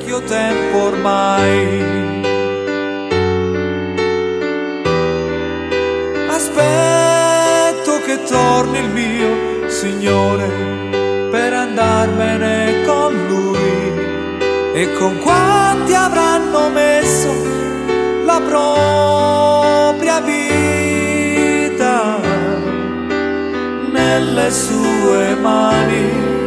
vecchio tempo ormai. Aspetto che torni il mio Signore per andarmene con Lui, e con quanti avranno messo la propria vita nelle sue mani.